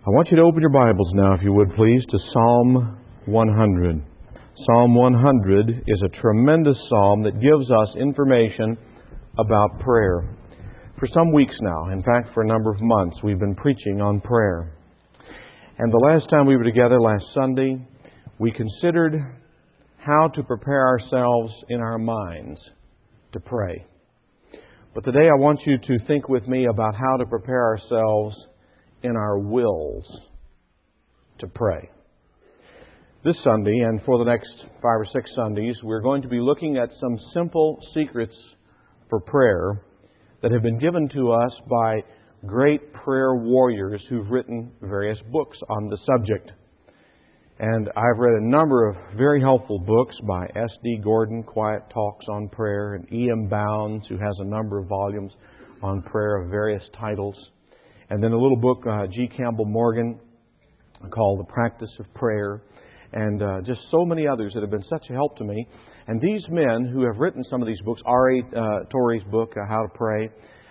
I want you to open your Bibles now, if you would please, to Psalm 100. Psalm 100 is a tremendous psalm that gives us information about prayer. For some weeks now, in fact for a number of months, we've been preaching on prayer. And the last time we were together, last Sunday, we considered how to prepare ourselves in our minds to pray. But today I want you to think with me about how to prepare ourselves in our wills to pray. This Sunday and for the next 5 or 6 Sundays, we're going to be looking at some simple secrets for prayer that have been given to us by great prayer warriors who've written various books on the subject. And I've read a number of very helpful books by S.D. Gordon, Quiet Talks on Prayer, and E.M. Bounds, who has a number of volumes on prayer of various titles. And then a little book, G. Campbell Morgan, called The Practice of Prayer, and just so many others that have been such a help to me. And these men who have written some of these books, R.A. Torrey's book, How to Pray,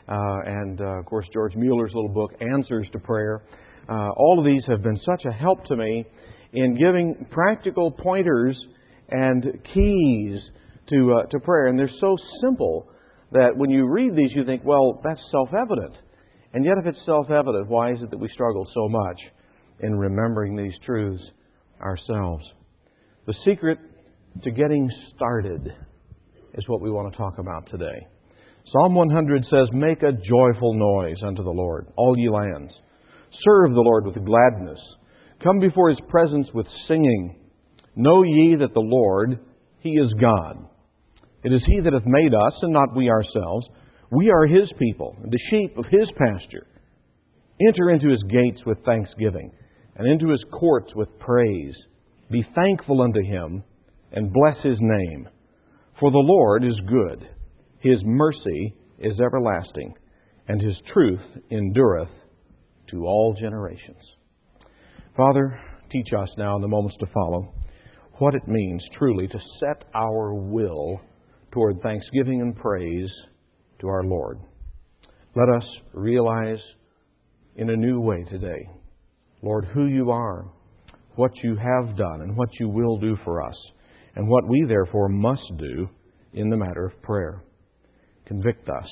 and of course George Mueller's little book, Answers to Prayer, all of these have been such a help to me in giving practical pointers and keys to prayer. And they're so simple that when you read these, you think, well, that's self-evident. And yet if it's self-evident, why is it that we struggle so much in remembering these truths ourselves? The secret to getting started is what we want to talk about today. Psalm 100 says, "Make a joyful noise unto the Lord, all ye lands. Serve the Lord with gladness. Come before His presence with singing. Know ye that the Lord, He is God. It is He that hath made us, and not we ourselves. We are His people, the sheep of His pasture. Enter into His gates with thanksgiving, and into His courts with praise. Be thankful unto Him, and bless His name. For the Lord is good. His mercy is everlasting, and His truth endureth to all generations." Father, teach us now in the moments to follow what it means truly to set our will toward thanksgiving and praise to our Lord. Let us realize in a new way today, Lord, who You are, what You have done, and what You will do for us, and what we therefore must do in the matter of prayer. Convict us.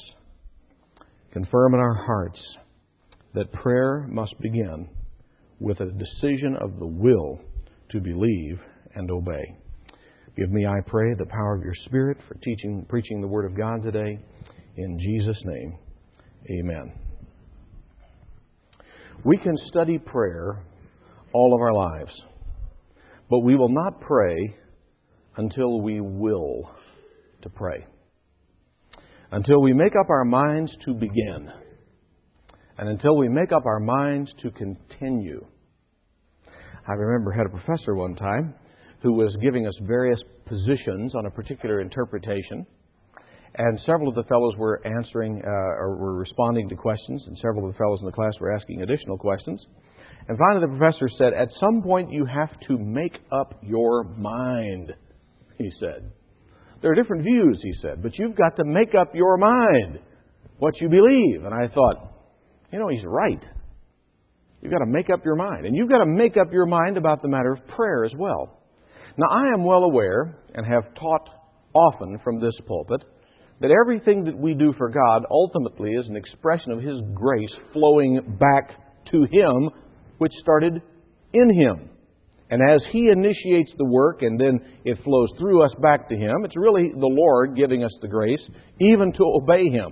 Confirm in our hearts that prayer must begin with a decision of the will to believe and obey. Give me, I pray, the power of Your Spirit for preaching the Word of God today. In Jesus' name, amen. We can study prayer all of our lives, but we will not pray until we will to pray. Until we make up our minds to begin, and until we make up our minds to continue. I remember I had a professor one time who was giving us various positions on a particular interpretation. And several of the fellows were answering or were responding to questions, and several of the fellows in the class were asking additional questions. And finally the professor said, "At some point you have to make up your mind," he said. "There are different views," he said, "but you've got to make up your mind what you believe." And I thought, he's right. You've got to make up your mind. And you've got to make up your mind about the matter of prayer as well. Now, I am well aware, and have taught often from this pulpit, that everything that we do for God ultimately is an expression of His grace flowing back to Him, which started in Him. And as He initiates the work and then it flows through us back to Him, it's really the Lord giving us the grace even to obey Him.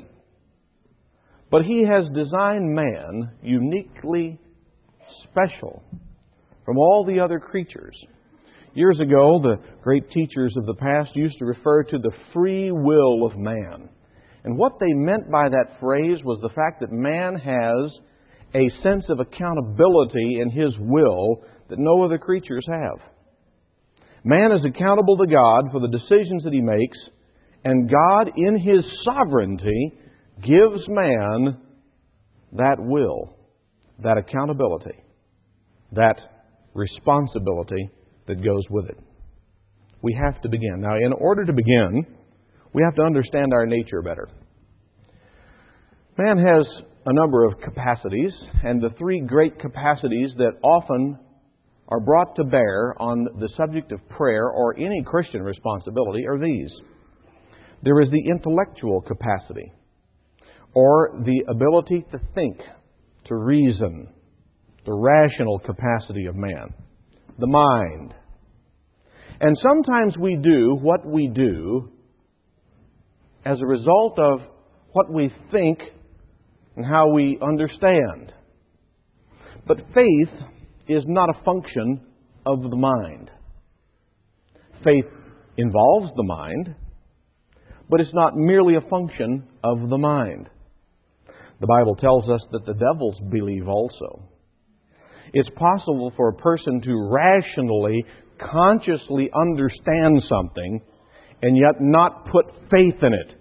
But He has designed man uniquely special from all the other creatures. Years ago, the great teachers of the past used to refer to the free will of man. And what they meant by that phrase was the fact that man has a sense of accountability in his will that no other creatures have. Man is accountable to God for the decisions that he makes, and God, in His sovereignty, gives man that will, that accountability, that responsibility that goes with it. We have to begin. Now, in order to begin, we have to understand our nature better. Man has a number of capacities, and the three great capacities that often are brought to bear on the subject of prayer or any Christian responsibility are these. There is the intellectual capacity, or the ability to think, to reason, the rational capacity of man, the mind. And sometimes we do what we do as a result of what we think and how we understand. But faith is not a function of the mind. Faith involves the mind, but it's not merely a function of the mind. The Bible tells us that the devils believe also. It's possible for a person to rationally, consciously understand something and yet not put faith in it.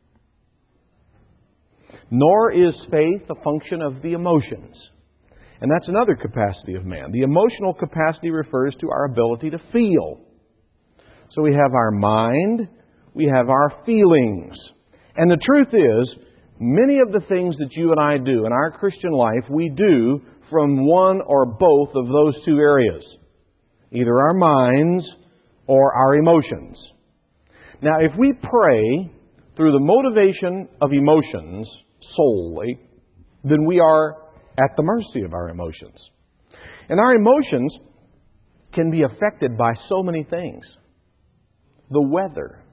Nor is faith a function of the emotions. And that's another capacity of man. The emotional capacity refers to our ability to feel. So we have our mind, we have our feelings. And the truth is, many of the things that you and I do in our Christian life, we do from one or both of those two areas. Either our minds or our emotions. Now, if we pray through the motivation of emotions solely, then we are at the mercy of our emotions. And our emotions can be affected by so many things. The weather,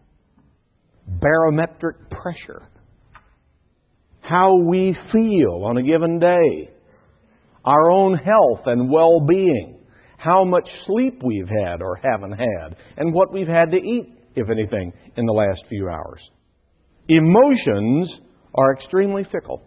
barometric pressure, how we feel on a given day, our own health and well-being, how much sleep we've had or haven't had, and what we've had to eat, if anything, in the last few hours. Emotions are extremely fickle.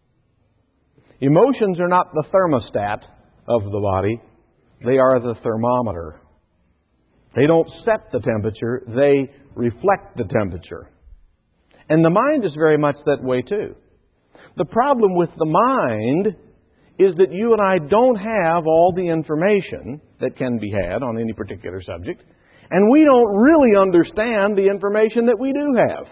Emotions are not the thermostat of the body. They are the thermometer. They don't set the temperature. They reflect the temperature. And the mind is very much that way too. The problem with the mind is that you and I don't have all the information that can be had on any particular subject, and we don't really understand the information that we do have.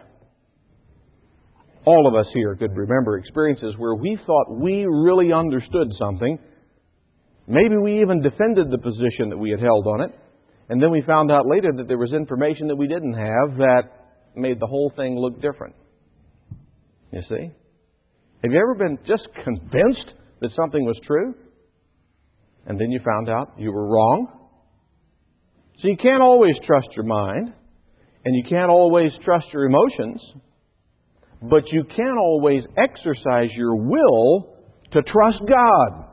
All of us here could remember experiences where we thought we really understood something. Maybe we even defended the position that we had held on it, and then we found out later that there was information that we didn't have that made the whole thing look different. You see? Have you ever been just convinced that something was true, and then you found out you were wrong? So you can't always trust your mind, and you can't always trust your emotions, but you can always exercise your will to trust God.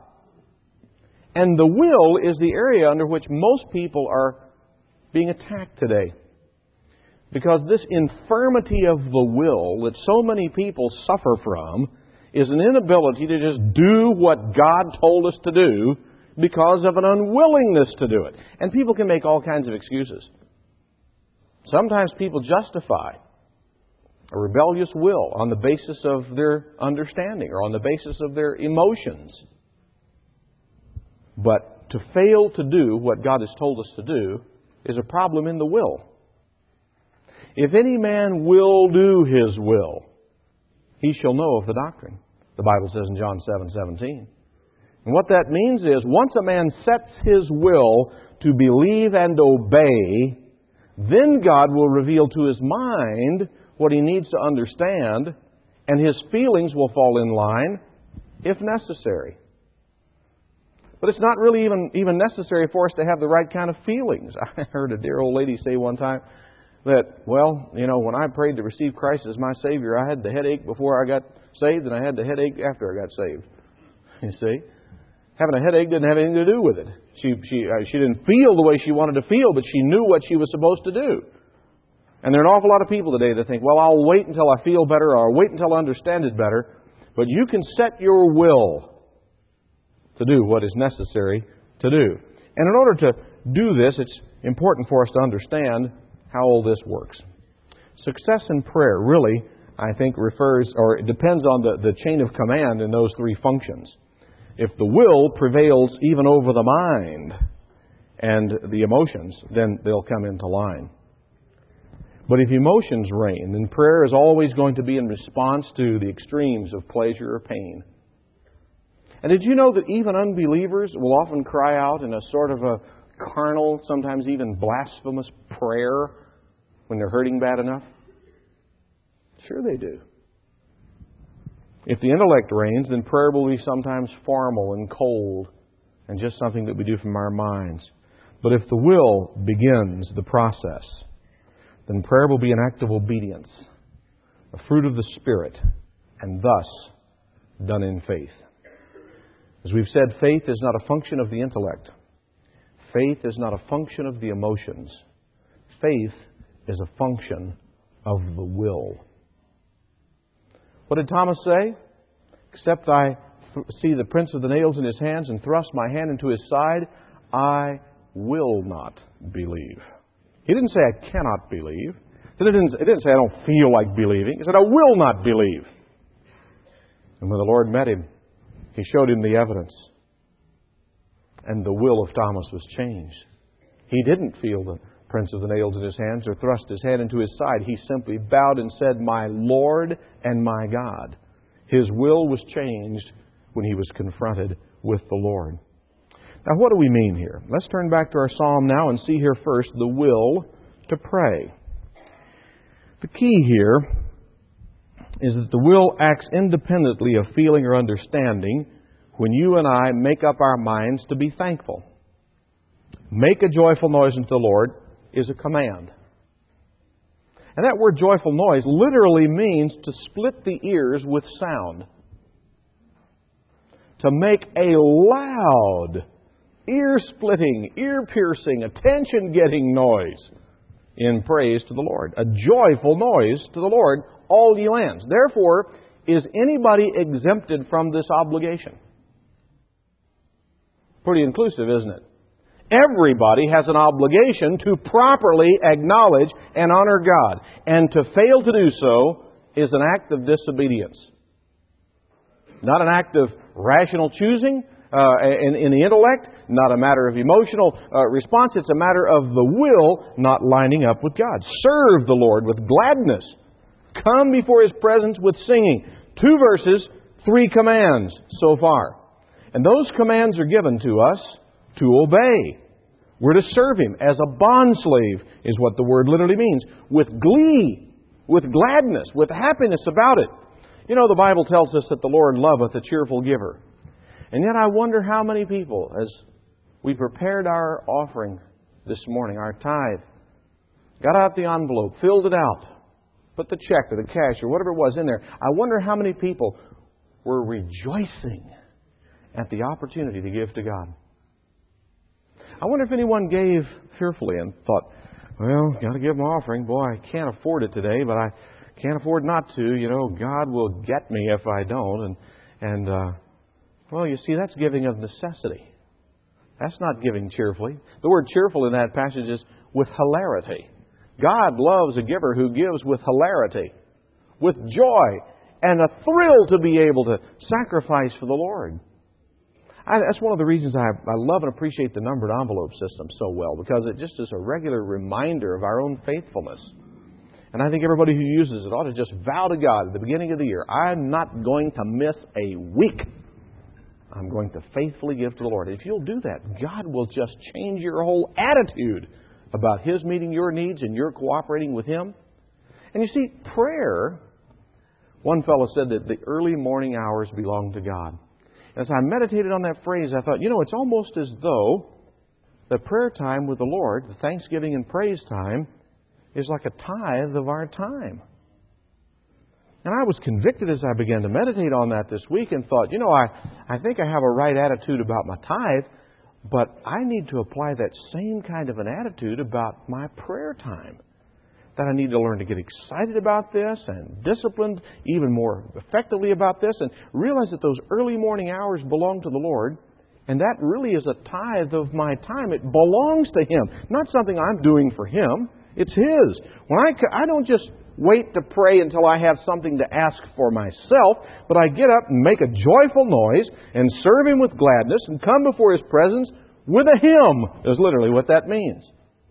And the will is the area under which most people are being attacked today. Because this infirmity of the will that so many people suffer from is an inability to just do what God told us to do because of an unwillingness to do it. And people can make all kinds of excuses. Sometimes people justify a rebellious will on the basis of their understanding or on the basis of their emotions. But to fail to do what God has told us to do is a problem in the will. If any man will do his will, he shall know of the doctrine, the Bible says in John 7:17. And what that means is, once a man sets his will to believe and obey, then God will reveal to his mind what he needs to understand, and his feelings will fall in line if necessary. But it's not really even necessary for us to have the right kind of feelings. I heard a dear old lady say one time that, well, when I prayed to receive Christ as my Savior, I had the headache before I got saved, and I had the headache after I got saved. You see? Having a headache didn't have anything to do with it. She didn't feel the way she wanted to feel, but she knew what she was supposed to do. And there are an awful lot of people today that think, well, I'll wait until I feel better, or I'll wait until I understand it better. But you can set your will to do what is necessary to do. And in order to do this, it's important for us to understand how all this works. Success in prayer really, I think, it depends on the chain of command in those three functions. If the will prevails even over the mind and the emotions, then they'll come into line. But if emotions reign, then prayer is always going to be in response to the extremes of pleasure or pain. And did you know that even unbelievers will often cry out in a sort of a carnal, sometimes even blasphemous prayer when they're hurting bad enough? Sure they do. If the intellect reigns, then prayer will be sometimes formal and cold and just something that we do from our minds. But if the will begins the process, then prayer will be an act of obedience, a fruit of the Spirit, and thus done in faith. As we've said, faith is not a function of the intellect. Faith is not a function of the emotions. Faith is a function of the will. What did Thomas say? Except I see the prints of the nails in his hands and thrust my hand into his side, I will not believe. He didn't say I cannot believe. It didn't say I don't feel like believing. He said I will not believe. And when the Lord met him, He showed him the evidence. And the will of Thomas was changed. He didn't feel the prints of the nails in his hands or thrust his hand into his side. He simply bowed and said, "My Lord and my God." His will was changed when he was confronted with the Lord. Now, what do we mean here? Let's turn back to our psalm now and see here first the will to pray. The key here is that the will acts independently of feeling or understanding when you and I make up our minds to be thankful. Make a joyful noise unto the Lord is a command. And that word joyful noise literally means to split the ears with sound. To make a loud, ear-splitting, ear-piercing, attention-getting noise in praise to the Lord. A joyful noise to the Lord, all ye lands. Therefore, is anybody exempted from this obligation? Pretty inclusive, isn't it? Everybody has an obligation to properly acknowledge and honor God. And to fail to do so is an act of disobedience. Not an act of rational choosing in the intellect, not a matter of emotional response. It's a matter of the will not lining up with God. Serve the Lord with gladness. Come before His presence with singing. 2 verses, 3 commands so far. And those commands are given to us to obey. We're to serve Him as a bondslave, is what the word literally means. With glee, with gladness, with happiness about it. You know, the Bible tells us that the Lord loveth a cheerful giver. And yet I wonder how many people, as we prepared our offering this morning, our tithe, got out the envelope, filled it out, put the check or the cash or whatever it was in there. I wonder how many people were rejoicing at the opportunity to give to God. I wonder if anyone gave fearfully and thought, well, got to give my offering. Boy, I can't afford it today, but I can't afford not to. You know, God will get me if I don't. Well, you see, that's giving of necessity. That's not giving cheerfully. The word cheerful in that passage is with hilarity. God loves a giver who gives with hilarity, with joy, and a thrill to be able to sacrifice for the Lord. That's one of the reasons I love and appreciate the numbered envelope system so well, because it just is a regular reminder of our own faithfulness. And I think everybody who uses it ought to just vow to God at the beginning of the year, I'm not going to miss a week. I'm going to faithfully give to the Lord. If you'll do that, God will just change your whole attitude about His meeting your needs and your cooperating with Him. And you see, prayer, one fellow said that the early morning hours belong to God. As I meditated on that phrase, I thought, it's almost as though the prayer time with the Lord, the thanksgiving and praise time, is like a tithe of our time. And I was convicted as I began to meditate on that this week and thought, I think I have a right attitude about my tithe, but I need to apply that same kind of an attitude about my prayer time. That I need to learn to get excited about this and disciplined even more effectively about this and realize that those early morning hours belong to the Lord, and that really is a tithe of my time. It belongs to Him, not something I'm doing for Him. It's His. When I don't just wait to pray until I have something to ask for myself, but I get up and make a joyful noise and serve Him with gladness and come before His presence with a hymn, is literally what that means.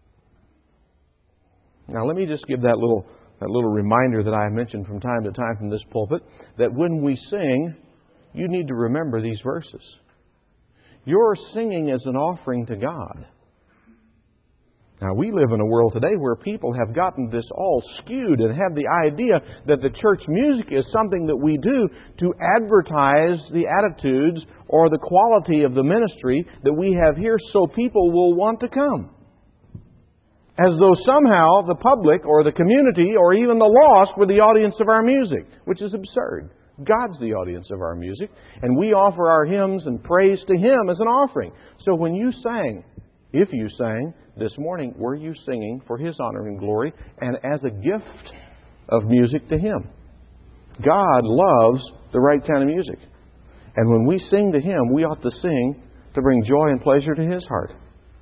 Now, let me just give that little reminder that I mentioned from time to time from this pulpit, that when we sing, you need to remember these verses. Your singing is an offering to God. Now, we live in a world today where people have gotten this all skewed and have the idea that the church music is something that we do to advertise the attitudes or the quality of the ministry that we have here so people will want to come. As though somehow the public or the community or even the lost were the audience of our music, which is absurd. God's the audience of our music, and we offer our hymns and praise to Him as an offering. So when you sang, if you sang this morning, were you singing for His honor and glory and as a gift of music to Him? God loves the right kind of music. And when we sing to Him, we ought to sing to bring joy and pleasure to His heart.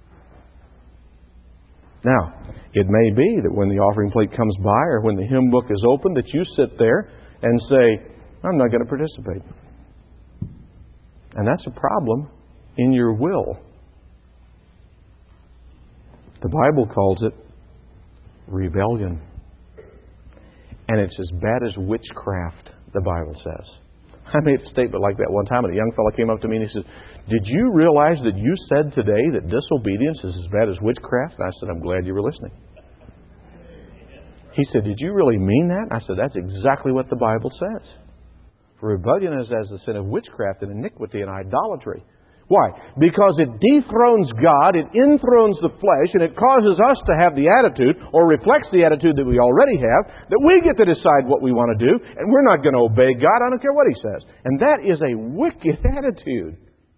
Now, it may be that when the offering plate comes by or when the hymn book is open that you sit there and say, I'm not going to participate. And that's a problem in your will. The Bible calls it rebellion. And it's as bad as witchcraft, the Bible says. I made a statement like that one time, and a young fellow came up to me and he says, did you realize that you said today that disobedience is as bad as witchcraft? And I said, I'm glad you were listening. He said, did you really mean that? I said, that's exactly what the Bible says. For rebellion is as the sin of witchcraft and iniquity and idolatry. Why? Because it dethrones God, it enthrones the flesh, and it causes us to have the attitude, or reflects the attitude that we already have, that we get to decide what we want to do, and we're not going to obey God. I don't care what He says. And that is a wicked attitude.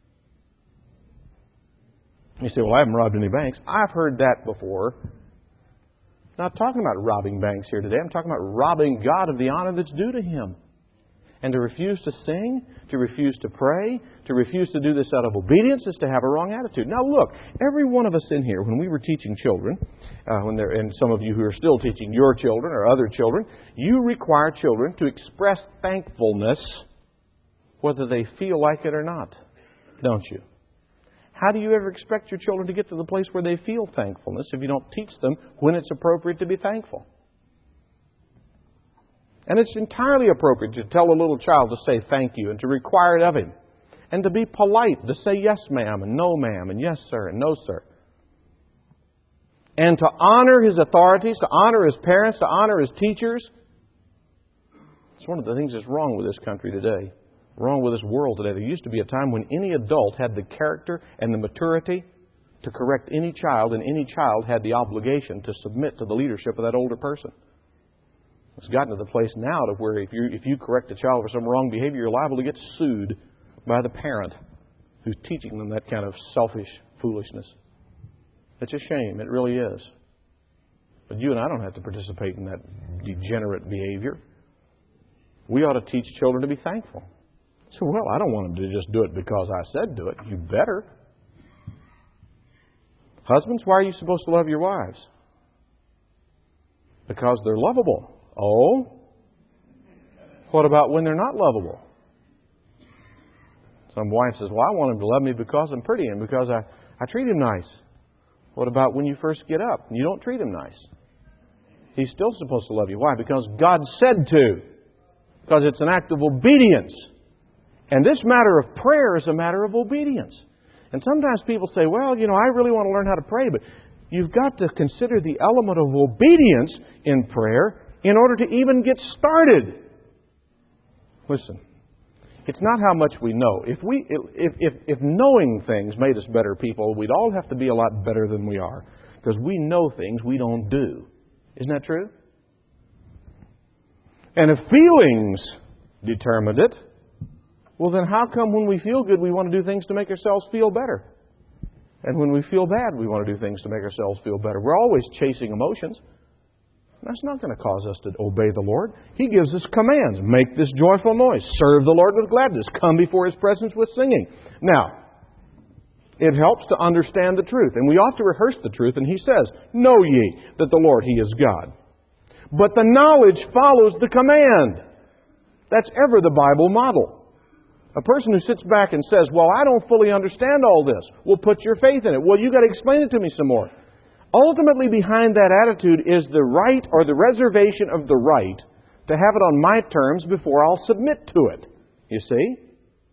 You say, well, I haven't robbed any banks. I've heard that before. I'm not talking about robbing banks here today. I'm talking about robbing God of the honor that's due to Him. And to refuse to sing, to refuse to pray, to refuse to do this out of obedience is to have a wrong attitude. Now look, every one of us in here, when we were teaching children, and some of you who are still teaching your children or other children, you require children to express thankfulness whether they feel like it or not, don't you? How do you ever expect your children to get to the place where they feel thankfulness if you don't teach them when it's appropriate to be thankful? And it's entirely appropriate to tell a little child to say thank you and to require it of him. And to be polite, to say yes ma'am and no ma'am and yes sir and no sir. And to honor his authorities, to honor his parents, to honor his teachers. It's one of the things that's wrong with this country today. Wrong with this world today. There used to be a time when any adult had the character and the maturity to correct any child, and any child had the obligation to submit to the leadership of that older person. It's gotten to the place now to where if you correct a child for some wrong behavior, you're liable to get sued by the parent who's teaching them that kind of selfish foolishness. It's a shame. It really is. But you and I don't have to participate in that degenerate behavior. We ought to teach children to be thankful. So, well, I don't want them to just do it because I said do it. You better. Husbands, why are you supposed to love your wives? Because they're lovable. Oh? What about when they're not lovable? Some wife says, well, I want him to love me because I'm pretty and because I treat him nice. What about when you first get up and you don't treat him nice? He's still supposed to love you. Why? Because God said to. Because it's an act of obedience. And this matter of prayer is a matter of obedience. And sometimes people say, well, I really want to learn how to pray, but you've got to consider the element of obedience in prayer in order to even get started. Listen, it's not how much we know. If knowing things made us better people, we'd all have to be a lot better than we are. Because we know things we don't do. Isn't that true? And if feelings determined it, well then how come when we feel good we want to do things to make ourselves feel better? And when we feel bad we want to do things to make ourselves feel better. We're always chasing emotions. That's not going to cause us to obey the Lord. He gives us commands. Make this joyful noise. Serve the Lord with gladness. Come before His presence with singing. Now, it helps to understand the truth. And we ought to rehearse the truth. And He says, know ye that the Lord, He is God. But the knowledge follows the command. That's ever the Bible model. A person who sits back and says, well, I don't fully understand all this. Well, put your faith in it. Well, you've got to explain it to me some more. Ultimately, behind that attitude is the right or the reservation of the right to have it on my terms before I'll submit to it. You see?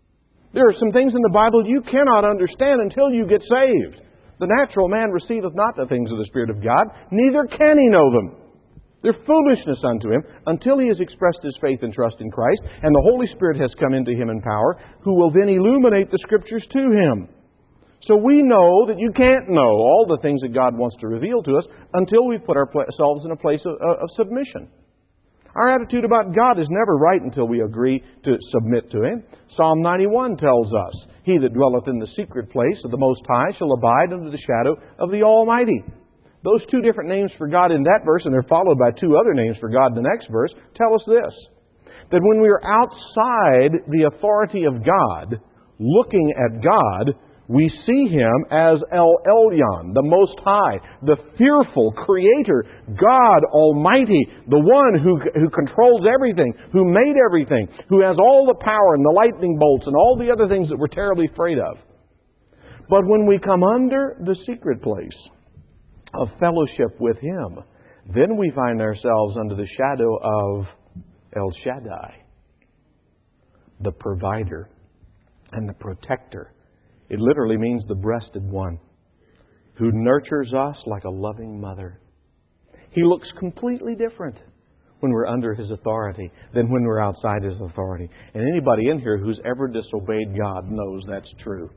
There are some things in the Bible you cannot understand until you get saved. The natural man receiveth not the things of the Spirit of God, neither can he know them. They're foolishness unto him until he has expressed his faith and trust in Christ, and the Holy Spirit has come into him in power, who will then illuminate the Scriptures to him. So we know that you can't know all the things that God wants to reveal to us until we put ourselves in a place of submission. Our attitude about God is never right until we agree to submit to Him. Psalm 91 tells us, He that dwelleth in the secret place of the Most High shall abide under the shadow of the Almighty. Those two different names for God in that verse, and they're followed by two other names for God in the next verse, tell us this: that when we are outside the authority of God, looking at God, we see Him as El Elyon, the Most High, the fearful Creator, God Almighty, the one who controls everything, who made everything, who has all the power and the lightning bolts and all the other things that we're terribly afraid of. But when we come under the secret place of fellowship with Him, then we find ourselves under the shadow of El Shaddai, the provider and the protector. It literally means the breasted one, who nurtures us like a loving mother. He looks completely different when we're under His authority than when we're outside His authority. And anybody in here who's ever disobeyed God knows that's true.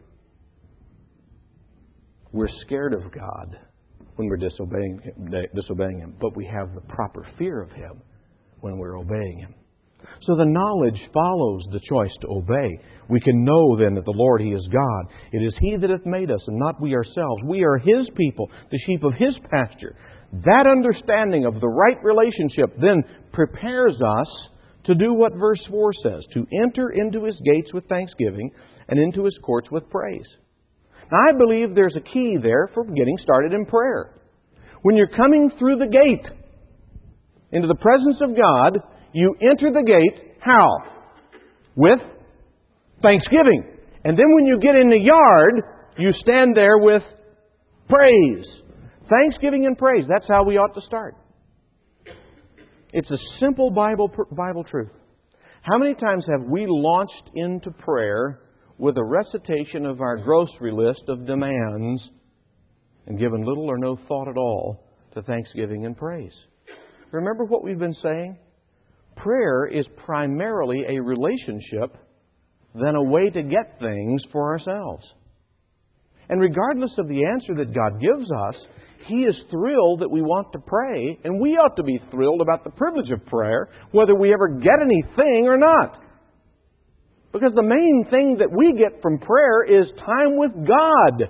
We're scared of God when we're disobeying Him, but we have the proper fear of Him when we're obeying Him. So the knowledge follows the choice to obey. We can know then that the Lord, He is God. It is He that hath made us, and not we ourselves. We are His people, the sheep of His pasture. That understanding of the right relationship then prepares us to do what verse 4 says, to enter into His gates with thanksgiving and into His courts with praise. Now, I believe there's a key there for getting started in prayer. When you're coming through the gate into the presence of God, you enter the gate, how? With thanksgiving. And then when you get in the yard, you stand there with praise. Thanksgiving and praise. That's how we ought to start. It's a simple Bible truth. How many times have we launched into prayer with a recitation of our grocery list of demands and given little or no thought at all to thanksgiving and praise? Remember what we've been saying? Prayer is primarily a relationship than a way to get things for ourselves. And regardless of the answer that God gives us, He is thrilled that we want to pray, and we ought to be thrilled about the privilege of prayer, whether we ever get anything or not. Because the main thing that we get from prayer is time with God.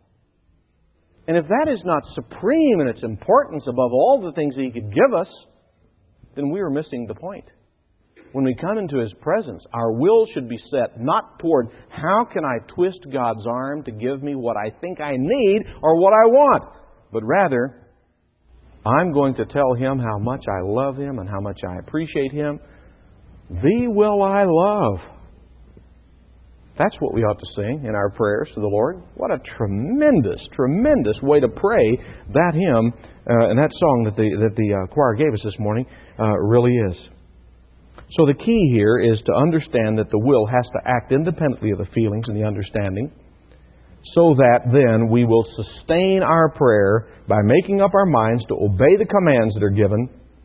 And if that is not supreme in its importance above all the things He could give us, then we are missing the point. When we come into His presence, our will should be set not toward how can I twist God's arm to give me what I think I need or what I want, but rather, I'm going to tell Him how much I love Him and how much I appreciate Him. Thee will I love. That's what we ought to sing in our prayers to the Lord. What a tremendous, tremendous way to pray that hymn and that song that the choir gave us this morning really is. So the key here is to understand that the will has to act independently of the feelings and the understanding, so that then we will sustain our prayer by making up our minds to obey the commands that are given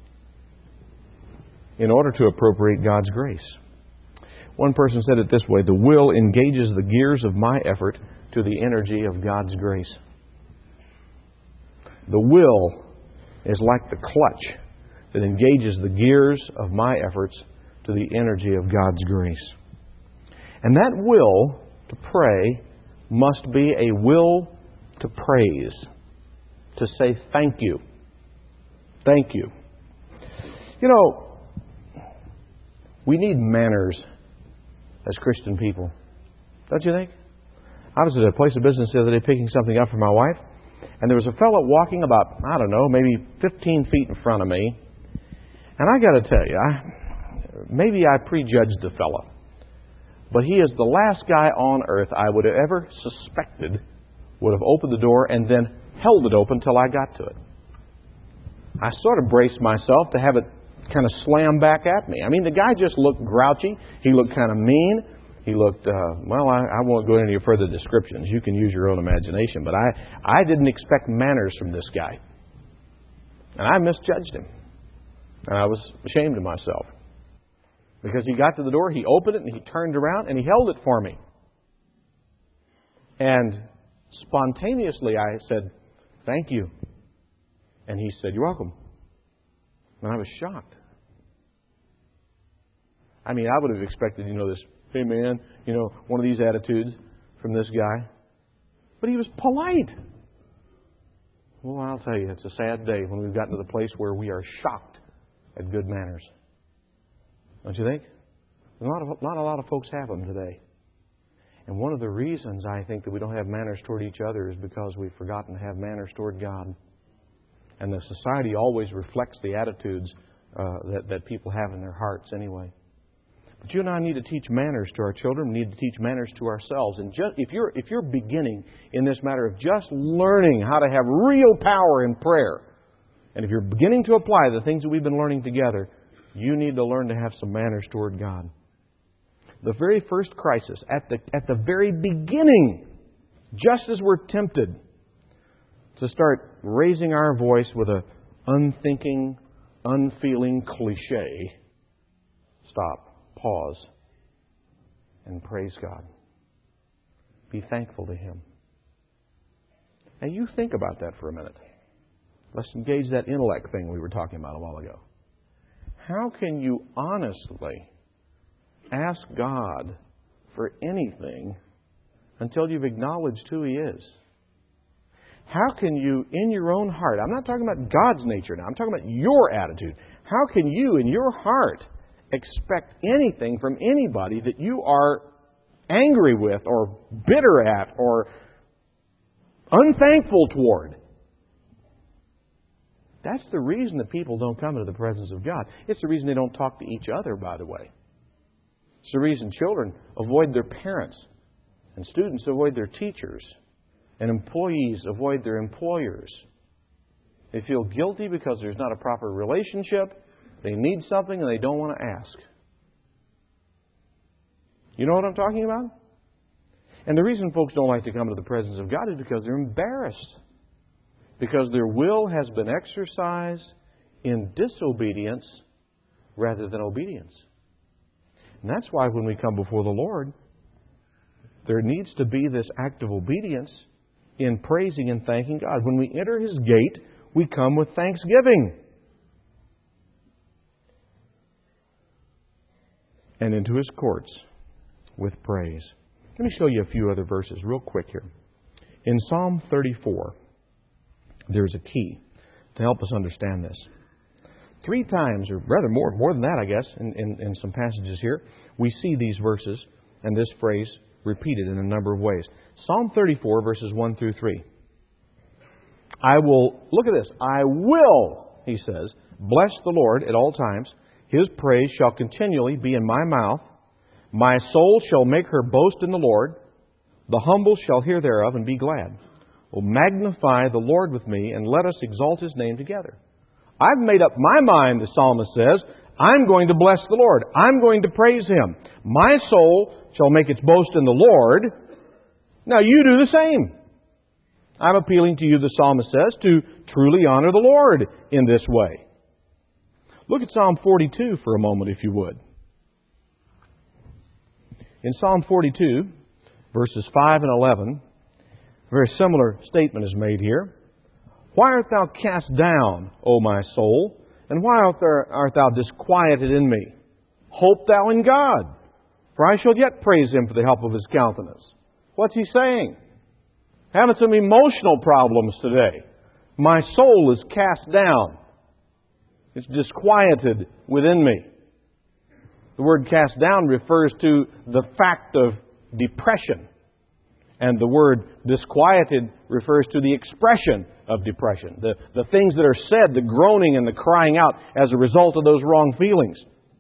in order to appropriate God's grace. One person said it this way: the will engages the gears of my effort to the energy of God's grace. The will is like the clutch that engages the gears of my efforts to the energy of God's grace. And that will to pray must be a will to praise, to say thank you. Thank you. You know, we need manners as Christian people. Don't you think? I was at a place of business the other day picking something up for my wife, and there was a fellow walking about, maybe 15 feet in front of me. And I got to tell you, maybe I prejudged the fellow, but he is the last guy on earth I would have ever suspected would have opened the door and then held it open till I got to it. I sort of braced myself to have it kind of slam back at me. I mean, the guy just looked grouchy. He looked kind of mean. He looked, I won't go into any further descriptions. You can use your own imagination. But I didn't expect manners from this guy. And I misjudged him. And I was ashamed of myself. Because he got to the door, he opened it, and he turned around, and he held it for me. And spontaneously I said, "Thank you." And he said, "You're welcome." And I was shocked. I mean, I would have expected, this, "Hey man," one of these attitudes from this guy. But he was polite. Well, I'll tell you, it's a sad day when we've gotten to the place where we are shocked at good manners. Don't you think? Not a lot of folks have them today. And one of the reasons I think that we don't have manners toward each other is because we've forgotten to have manners toward God. And the society always reflects the attitudes that people have in their hearts anyway. But you and I need to teach manners to our children. We need to teach manners to ourselves. And if you're beginning in this matter of just learning how to have real power in prayer, and if you're beginning to apply the things that we've been learning together, you need to learn to have some manners toward God. The very first crisis, at the very beginning, just as we're tempted to start raising our voice with an unthinking, unfeeling cliche, stop, pause, and praise God. Be thankful to Him. Now you think about that for a minute. Let's engage that intellect thing we were talking about a while ago. How can you honestly ask God for anything until you've acknowledged who He is? How can you, in your own heart, I'm not talking about God's nature now, I'm talking about your attitude. How can you, in your heart, expect anything from anybody that you are angry with or bitter at or unthankful toward? That's the reason that people don't come into the presence of God. It's the reason they don't talk to each other, by the way. It's the reason children avoid their parents, and students avoid their teachers, and employees avoid their employers. They feel guilty because there's not a proper relationship. They need something and they don't want to ask. You know what I'm talking about? And the reason folks don't like to come to the presence of God is because they're embarrassed. Because their will has been exercised in disobedience rather than obedience. And that's why when we come before the Lord, there needs to be this act of obedience in praising and thanking God. When we enter His gate, we come with thanksgiving. And into His courts with praise. Let me show you a few other verses real quick here. In Psalm 34, there's a key to help us understand this. 3 times, or rather more than that, I guess, in some passages here, we see these verses and this phrase repeated in a number of ways. Psalm 34, verses 1 through 3. Look at this. I will, he says, bless the Lord at all times. His praise shall continually be in my mouth. My soul shall make her boast in the Lord. The humble shall hear thereof and be glad. Oh, magnify the Lord with me, and let us exalt His name together. I've made up my mind, the psalmist says, I'm going to bless the Lord. I'm going to praise Him. My soul shall make its boast in the Lord. Now you do the same. I'm appealing to you, the psalmist says, to truly honor the Lord in this way. Look at Psalm 42 for a moment, if you would. In Psalm 42, verses 5 and 11, a very similar statement is made here. Why art thou cast down, O my soul? And why art thou disquieted in me? Hope thou in God, for I shall yet praise Him for the help of His countenance. What's he saying? Having some emotional problems today. My soul is cast down. It's disquieted within me. The word cast down refers to the fact of depression. And the word disquieted refers to the expression of depression. The things that are said, the groaning and the crying out as a result of those wrong feelings.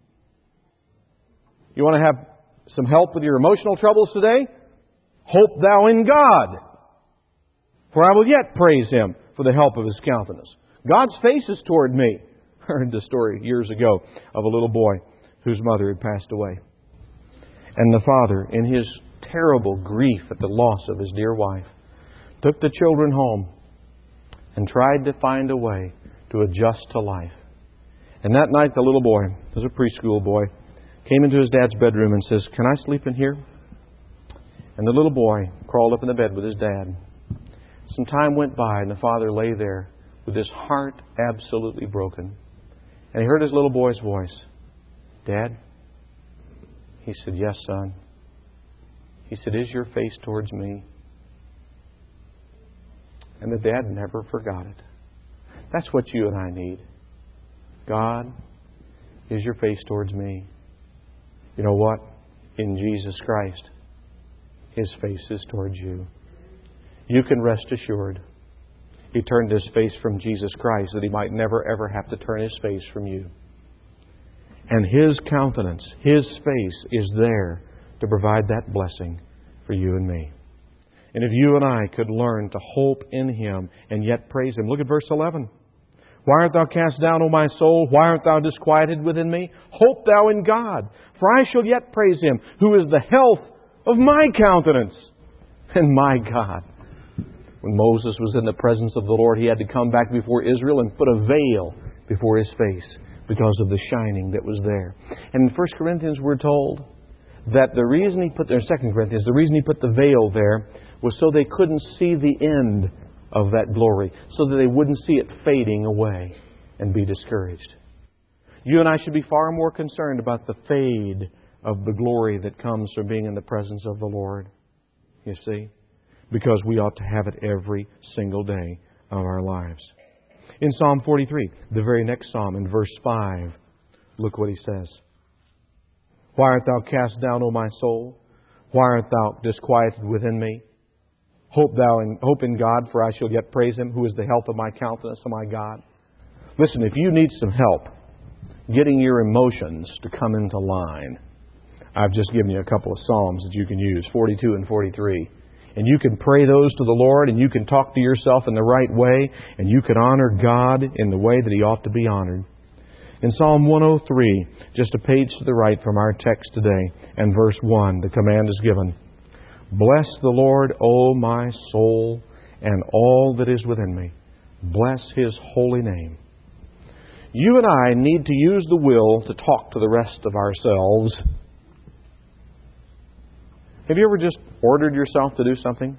You want to have some help with your emotional troubles today? Hope thou in God, for I will yet praise Him for the help of His countenance. God's face is toward me. I heard the story years ago of a little boy whose mother had passed away. And the father, in his terrible grief at the loss of his dear wife, took the children home and tried to find a way to adjust to life. And that night the little boy, he was a preschool boy, came into his dad's bedroom and says, "Can I sleep in here?" And the little boy crawled up in the bed with his dad. Some time went by and the father lay there with his heart absolutely broken. And he heard his little boy's voice. "Dad?" He said, "Yes, son." He said, "Is your face towards me?" And the dad never forgot it. That's what you and I need. God, is your face towards me? You know what? In Jesus Christ, His face is towards you. You can rest assured. He turned His face from Jesus Christ that He might never ever have to turn His face from you. And His countenance, His face is there to provide that blessing for you and me. And if you and I could learn to hope in Him and yet praise Him. Look at verse 11. "Why art thou cast down, O my soul? Why art thou disquieted within me? Hope thou in God, for I shall yet praise Him, who is the health of my countenance and my God." When Moses was in the presence of the Lord, he had to come back before Israel and put a veil before his face because of the shining that was there. And in 1 Corinthians we're told that the reason he put there, 2 Corinthians, the reason he put the veil there was so they couldn't see the end of that glory, so that they wouldn't see it fading away and be discouraged. You and I should be far more concerned about the fade of the glory that comes from being in the presence of the Lord. You see? Because we ought to have it every single day of our lives. In Psalm 43, the very next psalm, in verse 5, look what he says. "Why art thou cast down, O my soul? Why art thou disquieted within me? Hope in God, for I shall yet praise Him, who is the health of my countenance, O my God." Listen, if you need some help getting your emotions to come into line, I've just given you a couple of psalms that you can use, 42 and 43. And you can pray those to the Lord, and you can talk to yourself in the right way, and you can honor God in the way that He ought to be honored. In Psalm 103, just a page to the right from our text today, and verse 1, the command is given. "Bless the Lord, O my soul, and all that is within me. Bless His holy name." You and I need to use the will to talk to the rest of ourselves. Have you ever just ordered yourself to do something?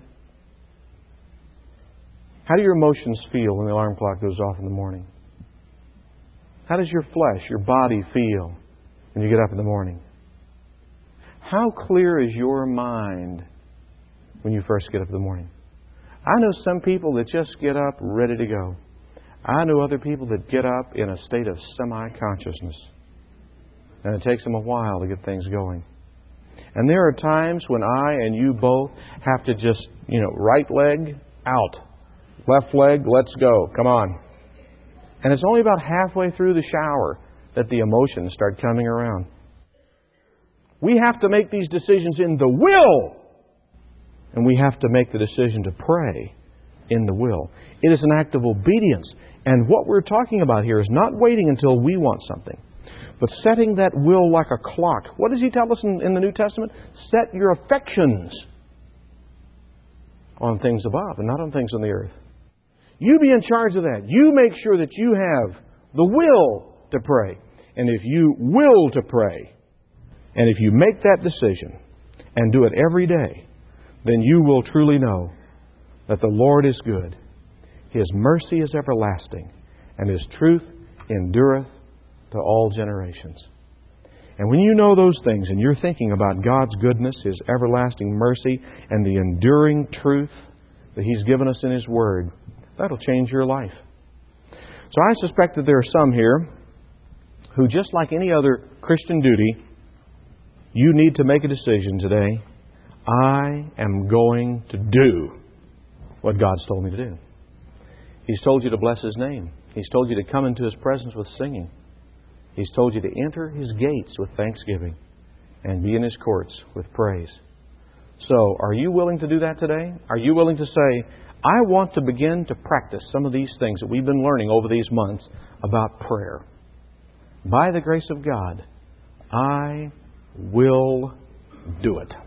How do your emotions feel when the alarm clock goes off in the morning? How does your flesh, your body feel when you get up in the morning? How clear is your mind when you first get up in the morning? I know some people that just get up ready to go. I know other people that get up in a state of semi-consciousness. And it takes them a while to get things going. And there are times when I and you both have to just, right leg out. Left leg, let's go. Come on. And it's only about halfway through the shower that the emotions start coming around. We have to make these decisions in the will. And we have to make the decision to pray in the will. It is an act of obedience. And what we're talking about here is not waiting until we want something, but setting that will like a clock. What does He tell us in the New Testament? Set your affections on things above and not on things on the earth. You be in charge of that. You make sure that you have the will to pray. And if you will to pray, and if you make that decision and do it every day, then you will truly know that the Lord is good. His mercy is everlasting, and His truth endureth to all generations. And when you know those things and you're thinking about God's goodness, His everlasting mercy, and the enduring truth that He's given us in His Word, that'll change your life. So I suspect that there are some here who, just like any other Christian duty, you need to make a decision today. I am going to do what God's told me to do. He's told you to bless His name. He's told you to come into His presence with singing. He's told you to enter His gates with thanksgiving and be in His courts with praise. So, are you willing to do that today? Are you willing to say, I want to begin to practice some of these things that we've been learning over these months about prayer. By the grace of God, I will do it.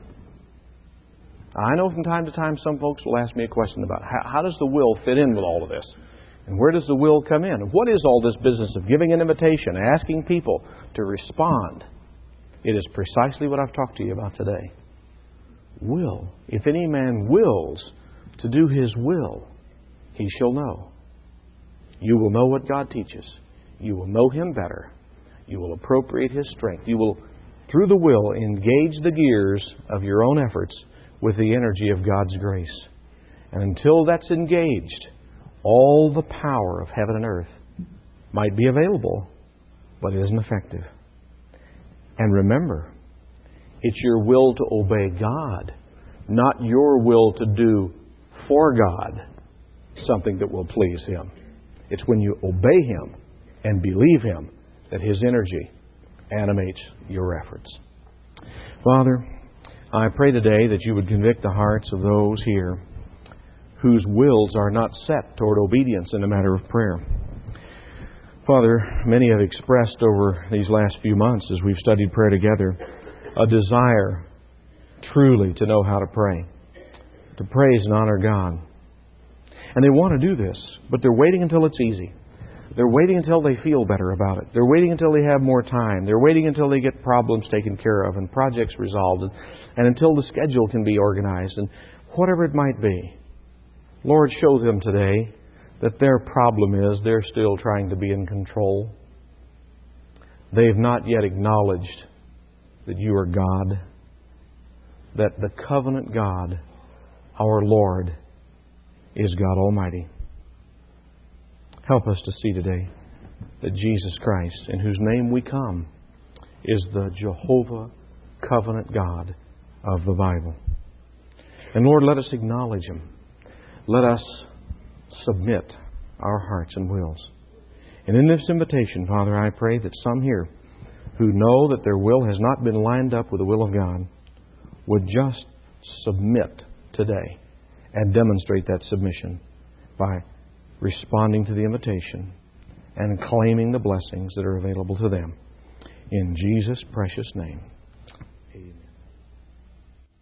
I know from time to time some folks will ask me a question about how does the will fit in with all of this? And where does the will come in? And what is all this business of giving an invitation, asking people to respond? It is precisely what I've talked to you about today. Will. If any man wills to do his will, he shall know. You will know what God teaches. You will know Him better. You will appropriate His strength. You will, through the will, engage the gears of your own efforts with the energy of God's grace. And until that's engaged, all the power of heaven and earth might be available, but it isn't effective. And remember, it's your will to obey God, not your will to do for God something that will please Him. It's when you obey Him and believe Him that His energy animates your efforts. Father, I pray today that You would convict the hearts of those here whose wills are not set toward obedience in the matter of prayer. Father, many have expressed over these last few months as we've studied prayer together a desire truly to know how to pray, to praise and honor God. And they want to do this, but they're waiting until it's easy. They're waiting until they feel better about it. They're waiting until they have more time. They're waiting until they get problems taken care of and projects resolved and until the schedule can be organized and whatever it might be. Lord, show them today that their problem is they're still trying to be in control. They've not yet acknowledged that You are God, that the covenant God, our Lord, is God Almighty. Help us to see today that Jesus Christ, in whose name we come, is the Jehovah covenant God of the Bible. And Lord, let us acknowledge Him. Let us submit our hearts and wills. And in this invitation, Father, I pray that some here who know that their will has not been lined up with the will of God would just submit today and demonstrate that submission by responding to the invitation and claiming the blessings that are available to them. In Jesus' precious name, amen.